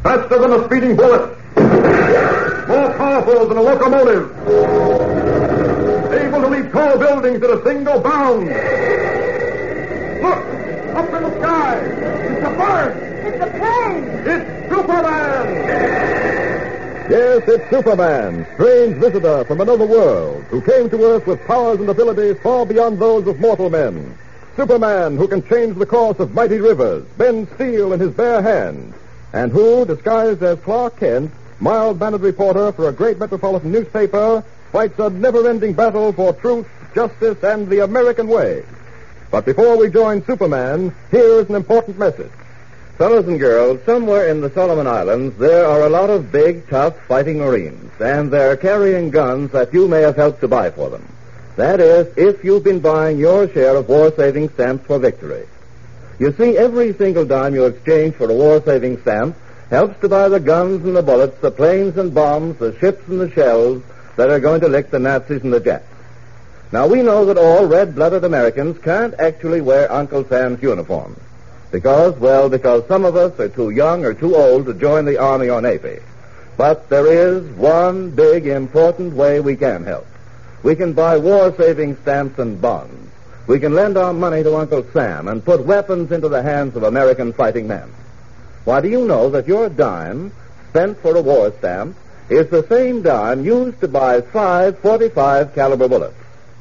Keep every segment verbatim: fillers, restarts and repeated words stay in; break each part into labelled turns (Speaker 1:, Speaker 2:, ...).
Speaker 1: faster than a speeding bullet, more powerful than a locomotive, able to leap tall buildings at a single bound. Look, up in the sky, it's a bird.
Speaker 2: It's a plane.
Speaker 1: It's Superman.
Speaker 3: Yes, it's Superman, strange visitor from another world, who came to Earth with powers and abilities far beyond those of mortal men. Superman, who can change the course of mighty rivers, bend steel in his bare hands, and who, disguised as Clark Kent, mild-mannered reporter for a great metropolitan newspaper, fights a never-ending battle for truth, justice, and the American way. But before we join Superman, here is an important message.
Speaker 4: Fellows and girls, somewhere in the Solomon Islands, there are a lot of big, tough fighting Marines, and they're carrying guns that you may have helped to buy for them. That is, if you've been buying your share of war-saving stamps for victory. You see, every single dime you exchange for a war-saving stamp helps to buy the guns and the bullets, the planes and bombs, the ships and the shells that are going to lick the Nazis and the Jets. Now, we know that all red-blooded Americans can't actually wear Uncle Sam's uniforms. Because, well, because some of us are too young or too old to join the Army or Navy. But there is one big, important way we can help. We can buy war-saving stamps and bonds. We can lend our money to Uncle Sam and put weapons into the hands of American fighting men. Why, do you know that your dime, spent for a war stamp, is the same dime used to buy five forty-five caliber bullets?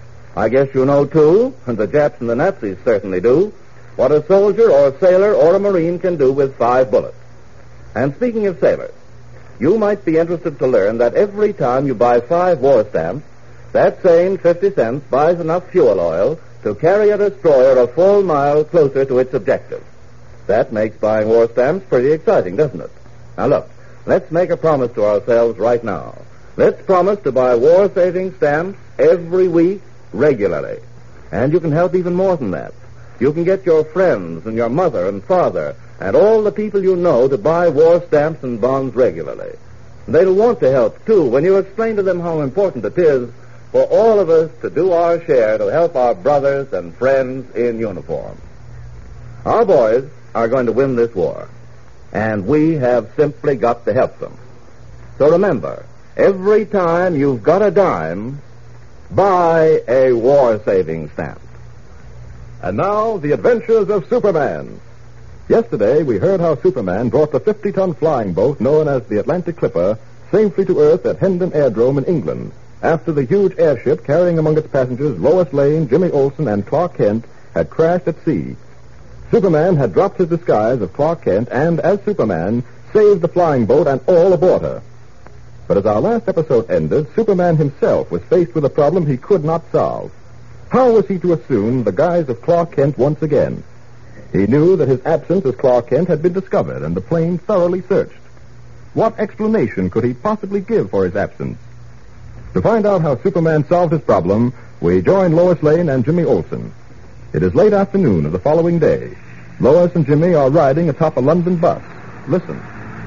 Speaker 4: I guess you know, too, and the Japs and the Nazis certainly do, what a soldier or a sailor or a Marine can do with five bullets. And speaking of sailors, you might be interested to learn that every time you buy five war stamps, that same fifty cents buys enough fuel oil to carry a destroyer a full mile closer to its objective. That makes buying war stamps pretty exciting, doesn't it? Now look, let's make a promise to ourselves right now. Let's promise to buy war-saving stamps every week, regularly. And you can help even more than that. You can get your friends and your mother and father and all the people you know to buy war stamps and bonds regularly. They'll want to help, too, when you explain to them how important it is for all of us to do our share to help our brothers and friends in uniform. Our boys are going to win this war, and we have simply got to help them. So remember, every time you've got a dime, buy a war-saving stamp.
Speaker 3: And now, the adventures of Superman. Yesterday, we heard how Superman brought the fifty-ton flying boat known as the Atlantic Clipper safely to Earth at Hendon Airdrome in England, after the huge airship carrying among its passengers Lois Lane, Jimmy Olsen, and Clark Kent had crashed at sea. Superman had dropped his disguise of Clark Kent and, as Superman, saved the flying boat and all aboard her. But as our last episode ended, Superman himself was faced with a problem he could not solve. How was he to assume the guise of Clark Kent once again? He knew that his absence as Clark Kent had been discovered and the plane thoroughly searched. What explanation could he possibly give for his absence? To find out how Superman solved his problem, we join Lois Lane and Jimmy Olsen. It is late afternoon of the following day. Lois and Jimmy are riding atop a London bus. Listen.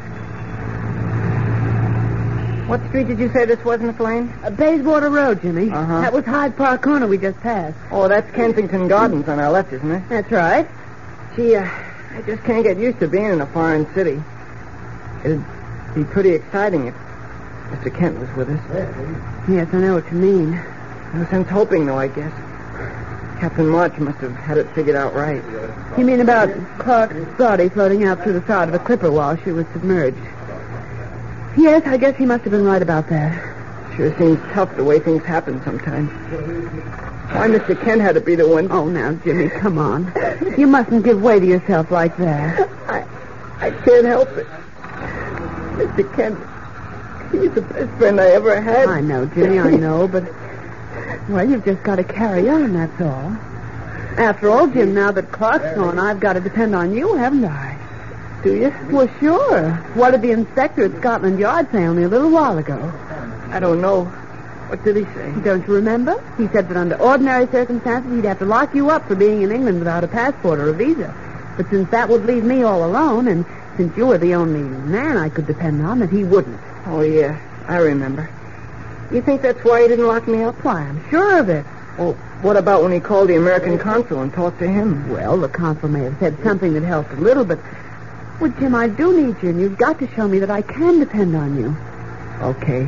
Speaker 2: What street did you say this was, Miss Lane?
Speaker 5: Uh, Bayswater Road, Jimmy.
Speaker 2: Uh-huh.
Speaker 5: That was Hyde Park Corner we just passed.
Speaker 2: Oh, that's Kensington Gardens on our left, isn't it?
Speaker 5: That's right.
Speaker 2: Gee, uh, I just can't get used to being in a foreign city. It'd be pretty exciting if Mister Kent was with us.
Speaker 5: Yes, I know what you mean.
Speaker 2: No sense hoping, though, I guess. Captain March must have had it figured out right.
Speaker 5: You mean about Clark's body floating out through the side of the clipper while she was submerged? Yes, I guess he must have been right about that.
Speaker 2: Sure seems tough the way things happen sometimes. Why Mister Kent had to be the one...
Speaker 5: Oh, now, Jimmy, come on. You mustn't give way to yourself like that.
Speaker 2: I I can't help it. Mister Kent, he's the best friend I ever had.
Speaker 5: I know, Jimmy, I know, but... Well, you've just got to carry on, that's all. After all, Jim, now that Clark's gone, I've got to depend on you, haven't I?
Speaker 2: Do you?
Speaker 5: Well, sure. What did the inspector at Scotland Yard say only a little while ago?
Speaker 2: I don't know. What did he say?
Speaker 5: Don't you remember? He said that under ordinary circumstances he'd have to lock you up for being in England without a passport or a visa. But since that would leave me all alone, and since you were the only man I could depend on, that he wouldn't.
Speaker 2: Oh, yeah. I remember. You think that's why he didn't lock me up?
Speaker 5: Why, I'm sure of it.
Speaker 2: Well, what about when he called the American consul and talked to him?
Speaker 5: Well, the consul may have said something that helped a little, but... Well, Jim, I do need you, and you've got to show me that I can depend on you.
Speaker 2: Okay.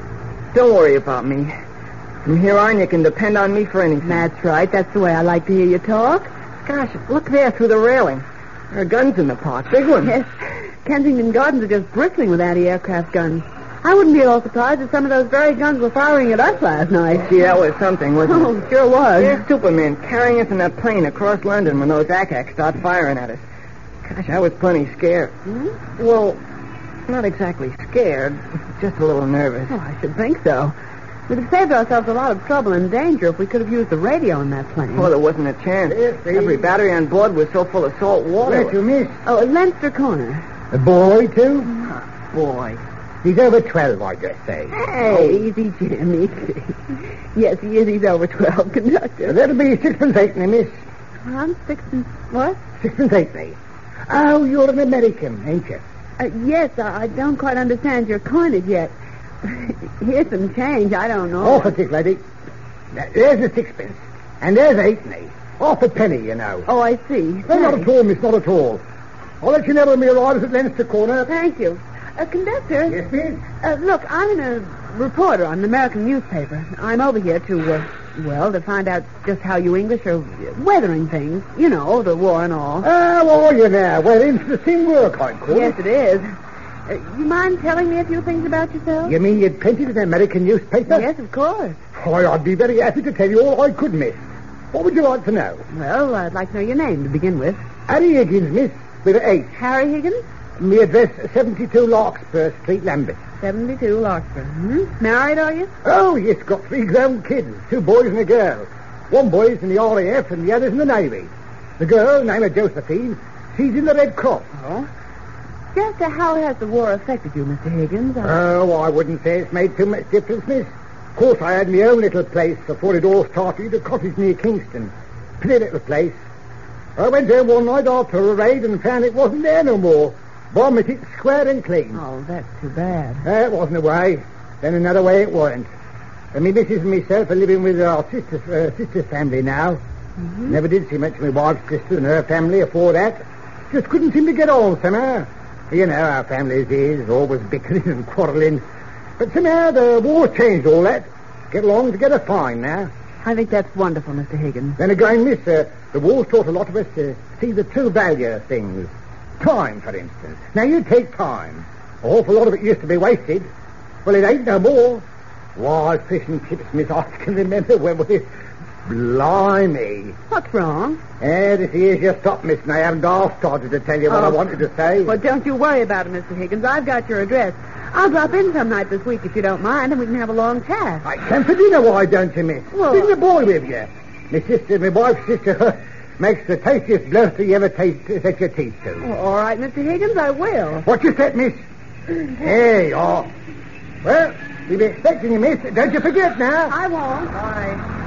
Speaker 2: Don't worry about me. From here on, you can depend on me for anything.
Speaker 5: That's right. That's the way I like to hear you talk.
Speaker 2: Gosh, look there through the railing. There are guns in the park. Big ones.
Speaker 5: Yes. Kensington Gardens are just bristling with anti-aircraft guns. I wouldn't be at all surprised if some of those very guns were firing at us last night.
Speaker 2: Gee, that was something, wasn't
Speaker 5: Oh,
Speaker 2: it?
Speaker 5: sure was.
Speaker 2: Here's Superman carrying us in that plane across London when those A C Cs start firing at us. Gosh, I was plenty scared.
Speaker 5: Hmm?
Speaker 2: Well, not exactly scared, just a little nervous.
Speaker 5: Oh, I should think so. We'd have saved ourselves a lot of trouble and danger if we could have used the radio in that plane.
Speaker 2: Well, there wasn't a chance.
Speaker 1: Yes, please.
Speaker 2: Every battery on board was so full of salt water.
Speaker 1: Where to, miss?
Speaker 5: Oh, Leinster Corner.
Speaker 1: A boy, too?
Speaker 2: Boy.
Speaker 1: He's over twelve, I just say.
Speaker 5: Hey, easy, Jim, easy. Yes, he is. He's over twelve, conductor.
Speaker 1: That'll be sixpence halfpenny, miss.
Speaker 5: I'm six and... What?
Speaker 1: Sixpence halfpenny. Oh, you're an American, ain't you?
Speaker 5: Uh, yes, I, I don't quite understand your coinage yet. Here's some change. I don't know.
Speaker 1: Off a tick, lady. Now, there's a sixpence. And there's halfpenny. Off a penny, you know.
Speaker 5: Oh, I see.
Speaker 1: No, not at all, miss, not at all. I'll let you know when we arrive at Leinster Corner.
Speaker 5: Thank you. Uh, conductor.
Speaker 1: Yes, miss?
Speaker 5: Uh, look, I'm a reporter on an American newspaper. I'm over here to, uh, well, to find out just how you English are weathering things. You know, the war and all.
Speaker 1: How are you now? Well, interesting work, I'd call
Speaker 5: Yes,
Speaker 1: it.
Speaker 5: it is. Uh, you mind telling me a few things about yourself?
Speaker 1: You mean you'd printed an American newspaper?
Speaker 5: Yes, of course.
Speaker 1: Why, I'd be very happy to tell you all I could, miss. What would you like to know?
Speaker 5: Well, I'd like to know your name to begin with.
Speaker 1: Harry Higgins, miss, with an H.
Speaker 5: Harry Higgins,
Speaker 1: Me address, seventy-two Larkspur Street, Lambeth.
Speaker 5: seventy-two Larkspur. Hmm? Married, are you?
Speaker 1: Oh, yes, got three grown kids, two boys and a girl. One boy's in the R A F and the other's in the Navy. The girl, named her Josephine, she's in the Red Cross.
Speaker 5: Oh. Just uh, how has the war affected you, Mister Higgins? I...
Speaker 1: Oh, I wouldn't say it's made too much difference, miss. Of course, I had my own little place before it all started, a cottage near Kingston. Pretty little place. I went there one night after a raid and found it wasn't there no more. Bombed it square and clean.
Speaker 5: Oh, that's too bad.
Speaker 1: That wasn't a way. Then another way it weren't. And me missus and myself are living with our sister's, uh, sister's family now.
Speaker 5: Mm-hmm.
Speaker 1: Never did see much of my wife's sister and her family afore that. Just couldn't seem to get on somehow. You know how families is, always bickering and quarrelling. But somehow the war changed all that. Get along together fine now.
Speaker 5: I think that's wonderful, Mister Higgins.
Speaker 1: Then again, miss, uh, the war's taught a lot of us to see the true value of things. Time, for instance. Now, you take time. An awful lot of it used to be wasted. Well, it ain't no more. Why, fish and chips, miss, I can remember when we... Blimey.
Speaker 5: What's wrong?
Speaker 1: Eh, this here's your stop, miss, and I haven't half started to tell you what
Speaker 5: Oh.
Speaker 1: I wanted to say.
Speaker 5: Well, don't you worry about it, Mister Higgins. I've got your address. I'll drop in some night this week if you don't mind, and we can have a long chat.
Speaker 1: I come for dinner, why don't you, miss?
Speaker 5: Well-
Speaker 1: Bring the boy with you. My sister, my wife's sister, makes the tastiest bluster you ever taste, set your teeth to.
Speaker 5: Well, all right, Mister Higgins, I will.
Speaker 1: What you said, miss? Hey, oh. Well, we'll be expecting you, miss. Don't you forget now.
Speaker 5: I won't.
Speaker 2: Bye.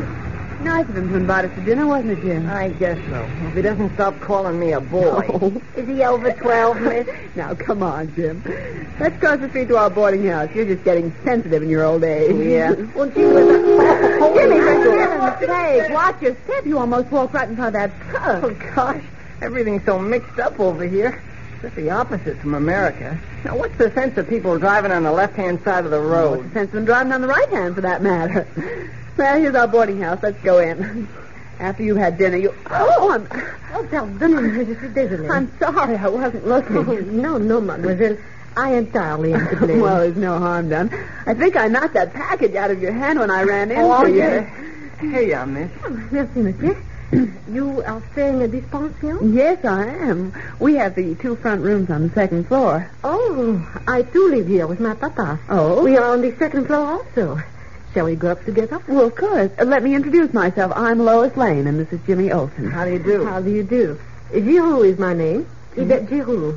Speaker 5: Nice of him to invite us to dinner, wasn't it, Jim?
Speaker 2: I guess so. If he doesn't stop calling me a boy.
Speaker 5: Oh.
Speaker 2: Is he over twelve, miss?
Speaker 5: Now, come on, Jim. Let's cross the street to our boarding house. You're just getting sensitive in your old age.
Speaker 2: Yeah. Well, gee, with a...
Speaker 5: Oh, Jimmy, for heaven's sake, watch your step. You almost walked right in front of that truck.
Speaker 2: Oh, gosh. Everything's so mixed up over here. Just the opposite from America. Now, what's the sense of people driving on the left-hand side of the
Speaker 5: What's
Speaker 2: road?
Speaker 5: the sense of them driving on the right hand, for that matter? Well, here's our boarding house. Let's go in. After you've had dinner, you... Oh, I'm...
Speaker 6: Oh, pardonnez-moi, je suis désolée.
Speaker 5: I'm sorry. I wasn't looking.
Speaker 6: Oh, no, no, mademoiselle. I entirely am to blame.
Speaker 5: Well, there's no harm done. I think I knocked that package out of your hand when I ran into
Speaker 6: Oh,
Speaker 5: you.
Speaker 6: yes.
Speaker 2: Here you are, miss.
Speaker 6: Oh, merci, monsieur. You are staying at this pension?
Speaker 5: Yes, I am. We have the two front rooms on the second floor.
Speaker 6: Oh, I too live here with my papa.
Speaker 5: Oh?
Speaker 6: We are on the second floor also. Shall we go up together?
Speaker 5: Well, of course. Uh, let me introduce myself. I'm Lois Lane, and this is Jimmy Olsen.
Speaker 2: How do you do?
Speaker 6: How do you do? Giroux is my name. Yvette Giroux.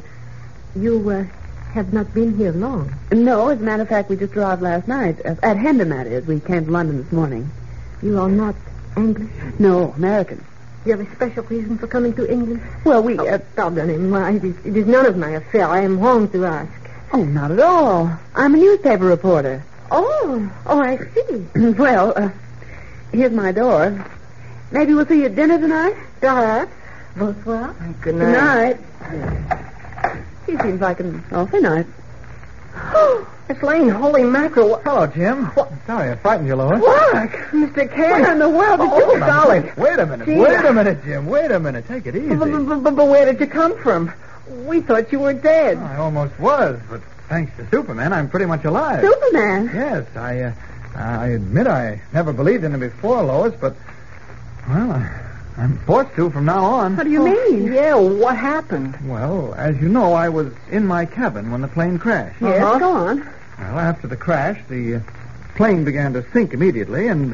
Speaker 6: You uh, have not been here long.
Speaker 5: No, as a matter of fact, we just arrived last night. Uh, at Hendon, that is. We came to London this morning.
Speaker 6: You are not English?
Speaker 5: No, American.
Speaker 6: You have a special reason for coming to England?
Speaker 5: Well, we...
Speaker 6: Oh,
Speaker 5: Uh,
Speaker 6: pardonnez-moi. It is, it is none of my affair. I am wrong to ask.
Speaker 5: oh, not at all. I'm a newspaper reporter.
Speaker 6: Oh, oh, I see.
Speaker 5: Well, uh, here's my door. Maybe we'll see you at dinner tonight?
Speaker 6: Perhaps. Bonsoir.
Speaker 2: Good
Speaker 5: Good
Speaker 2: night.
Speaker 5: night. She seems like an awfully nice.
Speaker 2: Oh, Miss Lane, holy mackerel. What?
Speaker 7: Hello, Jim. What? Sorry I frightened you, Lois.
Speaker 2: What? Mister Kent.
Speaker 5: What in the world did
Speaker 2: Oh,
Speaker 5: you
Speaker 2: hold on.
Speaker 5: golly.
Speaker 7: Wait a minute.
Speaker 2: Gee.
Speaker 7: Wait a minute, Jim. Wait a minute. Take it easy.
Speaker 2: But, but, but, but where did you come from? We thought you were dead.
Speaker 7: I almost was, but thanks to Superman, I'm pretty much alive.
Speaker 5: Superman?
Speaker 7: Yes, I, uh, I admit I never believed in him before, Lois, but, well, I, I'm forced to from now on.
Speaker 5: What do you mean?
Speaker 2: Yeah, what happened?
Speaker 7: Well, as you know, I was in my cabin when the plane crashed.
Speaker 5: Yes,
Speaker 2: Uh-huh.
Speaker 5: go on.
Speaker 7: Well, after the crash, the uh, plane began to sink immediately, and,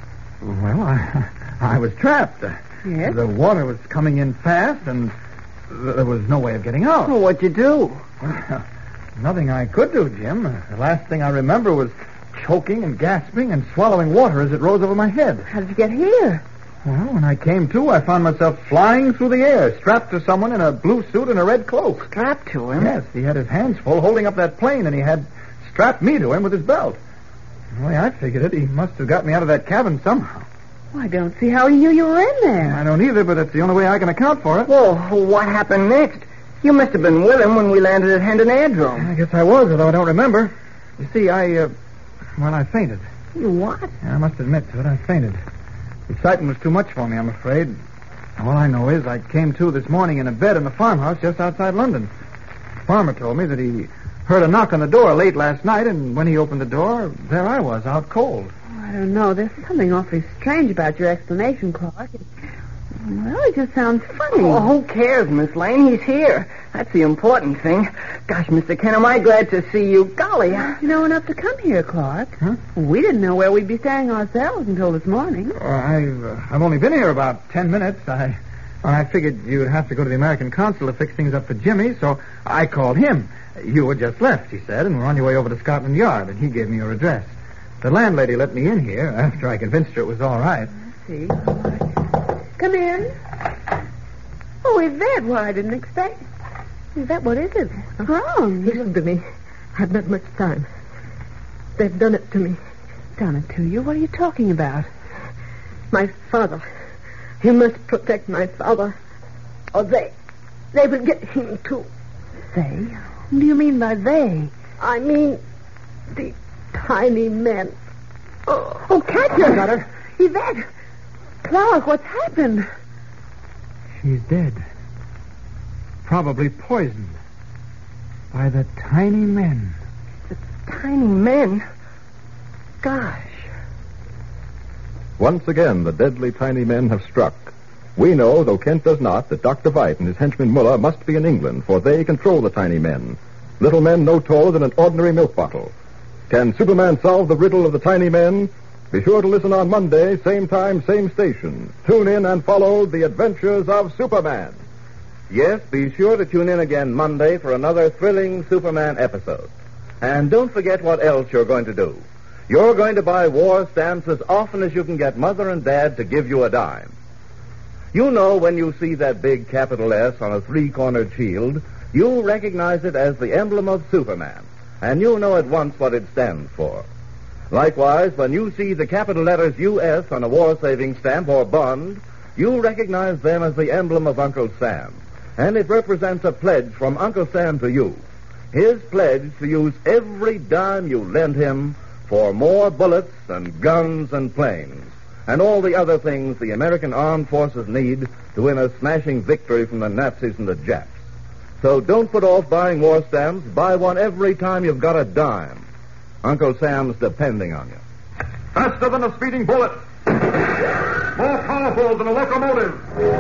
Speaker 7: well, I, I was trapped.
Speaker 5: Yes?
Speaker 7: The water was coming in fast, and th- there was no way of getting out.
Speaker 2: Well, what'd you do?
Speaker 7: Well, nothing I could do, Jim. The last thing I remember was choking and gasping and swallowing water as it rose over my head.
Speaker 5: How did you get here?
Speaker 7: Well, when I came to, I found myself flying through the air, strapped to someone in a blue suit and a red cloak.
Speaker 2: Strapped to him?
Speaker 7: Yes, he had his hands full holding up that plane, and he had strapped me to him with his belt. The way I figured it, he must have got me out of that cabin somehow.
Speaker 5: Well, I don't see how he knew you were in there.
Speaker 7: I don't either, but that's the only way I can account for it.
Speaker 2: Well, what happened next? You must have been with him when we landed at Hendon Airdrome.
Speaker 7: I guess I was, although I don't remember. You see, I, uh, well, I fainted.
Speaker 2: You what?
Speaker 7: Yeah, I must admit to it, I fainted. The excitement was too much for me, I'm afraid. All I know is I came to this morning in a bed in a farmhouse just outside London. The farmer told me that he heard a knock on the door late last night, and when he opened the door, there I was, out cold.
Speaker 5: I don't know. There's something awfully strange about your explanation, Clark. It, well, it just sounds funny.
Speaker 2: Oh, who cares, Miss Lane? He's here. That's the important thing. Gosh, Mister Kent, am I glad to see you. Golly. I...
Speaker 5: You know enough to come here, Clark.
Speaker 7: Huh?
Speaker 5: We didn't know where we'd be staying ourselves until this morning.
Speaker 7: Oh, I've, uh, I've only been here about ten minutes. I, well, I figured you'd have to go to the American consul to fix things up for Jimmy, so I called him. You had just left, he said, and were on your way over to Scotland Yard, and he gave me your address. The landlady let me in here after I convinced her it was all right.
Speaker 5: Let's see. Come in. Oh, Yvette, well, I didn't expect. Yvette, what is it? What's wrong?
Speaker 6: Listen to me. I've not much time. They've done it to me.
Speaker 5: Done it to you? What are you talking about?
Speaker 6: My father. You must protect my father. Or they. They will get him, too.
Speaker 5: They? What do you mean by they?
Speaker 6: I mean, the tiny men.
Speaker 5: Oh, oh Katya!
Speaker 7: I got her.
Speaker 5: Yvette! Clark, what's happened?
Speaker 7: She's dead. Probably poisoned. By the tiny men.
Speaker 2: Tiny men? Gosh.
Speaker 3: Once again, the deadly tiny men have struck. We know, though Kent does not, that Doctor Veit and his henchman Muller must be in England, for they control the tiny men. Little men no taller than an ordinary milk bottle. Can Superman solve the riddle of the tiny men? Be sure to listen on Monday, same time, same station. Tune in and follow the adventures of Superman.
Speaker 4: Yes, be sure to tune in again Monday for another thrilling Superman episode. And don't forget what else you're going to do. You're going to buy war stamps as often as you can get Mother and Dad to give you a dime. You know when you see that big capital S on a three-cornered shield, you'll recognize it as the emblem of Superman, and you'll know at once what it stands for. Likewise, when you see the capital letters U S on a war-saving stamp or bond, you'll recognize them as the emblem of Uncle Sam, and it represents a pledge from Uncle Sam to you. His pledge to use every dime you lend him for more bullets and guns and planes, and all the other things the American armed forces need to win a smashing victory from the Nazis and the Japs. So don't put off buying war stamps. Buy one every time you've got a dime. Uncle Sam's depending on you.
Speaker 3: Faster than a speeding bullet. More powerful than a locomotive.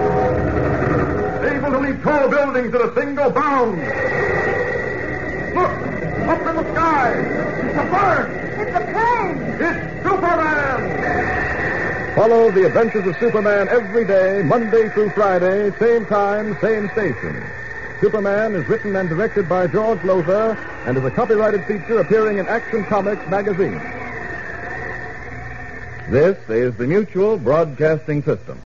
Speaker 3: Able to leap tall buildings at a single bound. Look! Up in the sky! It's a bird!
Speaker 5: It's a plane!
Speaker 3: It's Superman! Follow the adventures of Superman every day, Monday through Friday, same time, same station. Superman is written and directed by George Lothar and is a copyrighted feature appearing in Action Comics magazine.
Speaker 4: This is the Mutual Broadcasting System.